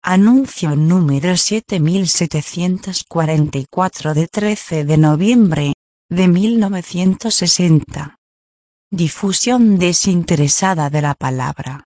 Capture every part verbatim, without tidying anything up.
Anuncio número siete mil setecientos cuarenta y cuatro de trece de noviembre de mil novecientos sesenta. Difusión desinteresada de la palabra.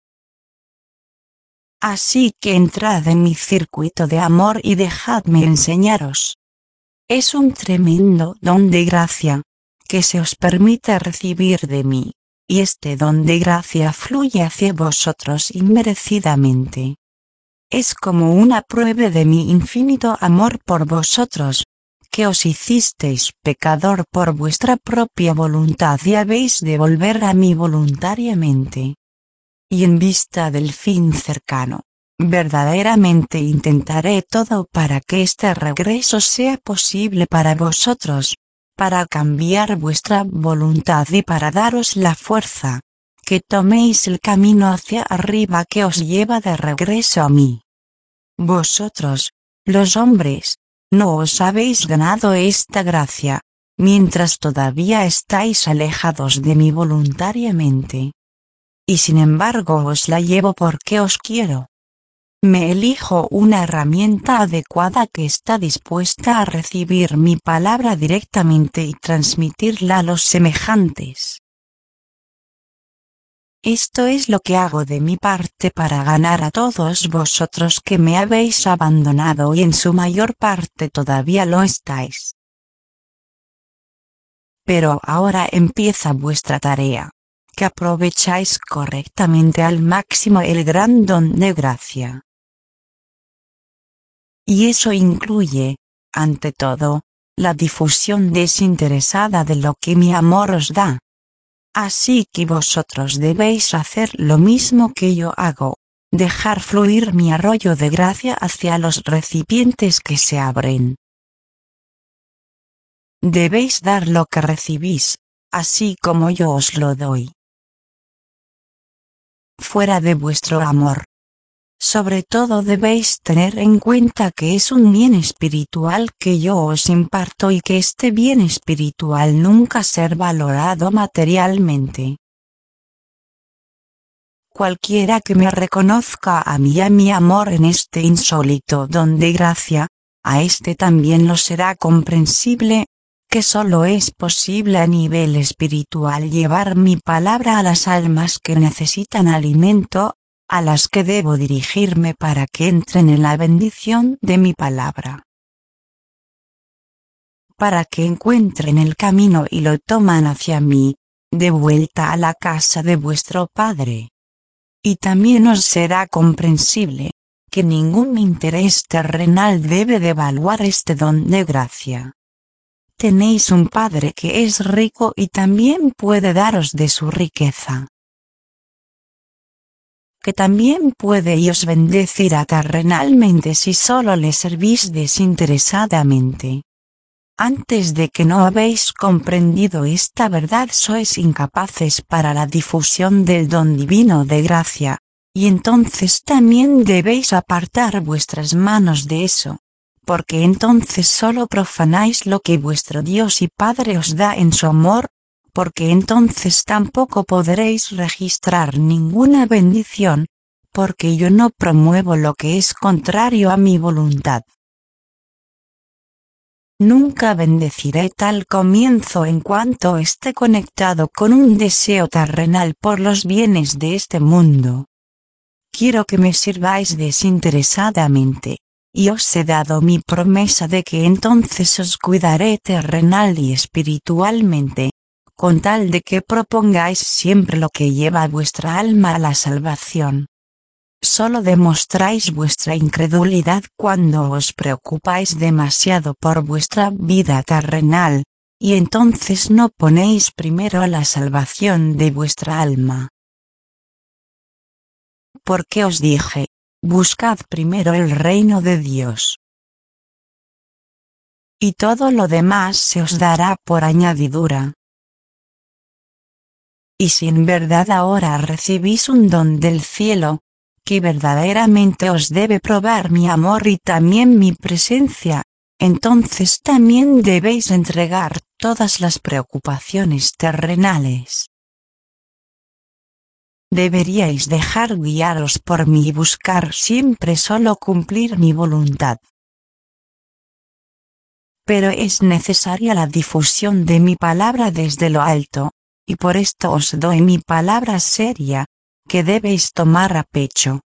Así que entrad en mi circuito de amor y dejadme enseñaros. Es un tremendo don de gracia, que se os permite recibir de mí, y este don de gracia fluye hacia vosotros inmerecidamente. Es como una prueba de mi infinito amor por vosotros, que os hicisteis pecador por vuestra propia voluntad y habéis de volver a mí voluntariamente. Y en vista del fin cercano, verdaderamente intentaré todo para que este regreso sea posible para vosotros, para cambiar vuestra voluntad y para daros la fuerza, que toméis el camino hacia arriba que os lleva de regreso a mí. Vosotros, los hombres, no os habéis ganado esta gracia, mientras todavía estáis alejados de mí voluntariamente. Y sin embargo os la llevo porque os quiero. Me elijo una herramienta adecuada que está dispuesta a recibir mi palabra directamente y transmitirla a los semejantes. Esto es lo que hago de mi parte para ganar a todos vosotros que me habéis abandonado y en su mayor parte todavía lo estáis. Pero ahora empieza vuestra tarea, que aprovecháis correctamente al máximo el gran don de gracia. Y eso incluye, ante todo, la difusión desinteresada de lo que mi amor os da. Así que vosotros debéis hacer lo mismo que yo hago, dejar fluir mi arroyo de gracia hacia los recipientes que se abren. Debéis dar lo que recibís, así como yo os lo doy. Fuera de vuestro amor. Sobre todo debéis tener en cuenta que es un bien espiritual que yo os imparto y que este bien espiritual nunca será valorado materialmente. Cualquiera que me reconozca a mí y a mi amor en este insólito don de gracia, a este también lo será comprensible, que solo es posible a nivel espiritual llevar mi palabra a las almas que necesitan alimento, a las que debo dirigirme para que entren en la bendición de mi palabra. Para que encuentren el camino y lo toman hacia mí, de vuelta a la casa de vuestro Padre. Y también os será comprensible, que ningún interés terrenal debe devaluar este don de gracia. Tenéis un Padre que es rico y también puede daros de su riqueza. Que también puede y os bendecirá terrenalmente si solo le servís desinteresadamente. Antes de que no habéis comprendido esta verdad sois incapaces para la difusión del don divino de gracia, y entonces también debéis apartar vuestras manos de eso, porque entonces solo profanáis lo que vuestro Dios y Padre os da en su amor, porque entonces tampoco podréis registrar ninguna bendición, porque yo no promuevo lo que es contrario a mi voluntad. Nunca bendeciré tal comienzo en cuanto esté conectado con un deseo terrenal por los bienes de este mundo. Quiero que me sirváis desinteresadamente, y os he dado mi promesa de que entonces os cuidaré terrenal y espiritualmente, con tal de que propongáis siempre lo que lleva a vuestra alma a la salvación. Solo demostráis vuestra incredulidad cuando os preocupáis demasiado por vuestra vida terrenal, y entonces no ponéis primero la salvación de vuestra alma. Porque os dije, buscad primero el reino de Dios. Y todo lo demás se os dará por añadidura. Y si en verdad ahora recibís un don del cielo, que verdaderamente os debe probar mi amor y también mi presencia, entonces también debéis entregar todas las preocupaciones terrenales. deberíais dejar guiaros por mí y buscar siempre solo cumplir mi voluntad. Pero es necesaria la difusión de mi palabra desde lo alto, y por esto os doy mi palabra seria, que debéis tomar a pecho.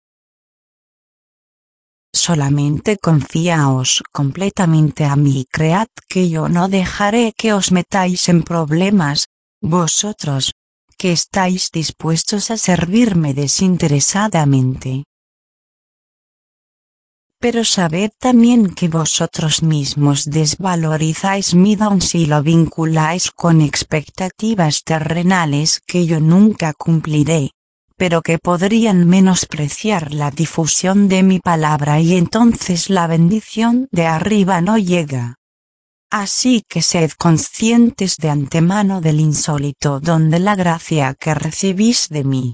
Solamente confiaos completamente a mí y cread que yo no dejaré que os metáis en problemas, vosotros, que estáis dispuestos a servirme desinteresadamente. Pero sabed también que vosotros mismos desvalorizáis mi don si lo vinculáis con expectativas terrenales que yo nunca cumpliré, pero que podrían menospreciar la difusión de mi palabra y entonces la bendición de arriba no llega. Así que sed conscientes de antemano del insólito don de la gracia que recibís de mí.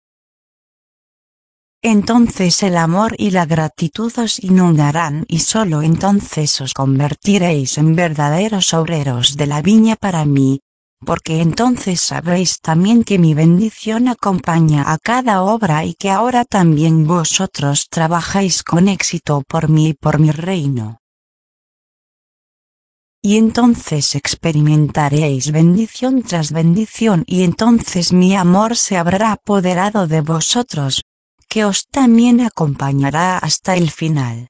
Entonces el amor y la gratitud os inundarán y solo entonces os convertiréis en verdaderos obreros de la viña para mí, porque entonces sabréis también que mi bendición acompaña a cada obra y que ahora también vosotros trabajáis con éxito por mí y por mi reino. Y entonces experimentaréis bendición tras bendición y entonces mi amor se habrá apoderado de vosotros, que os también acompañará hasta el final.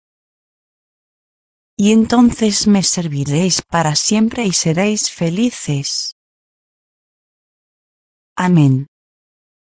Y entonces me serviréis para siempre y seréis felices. Amén.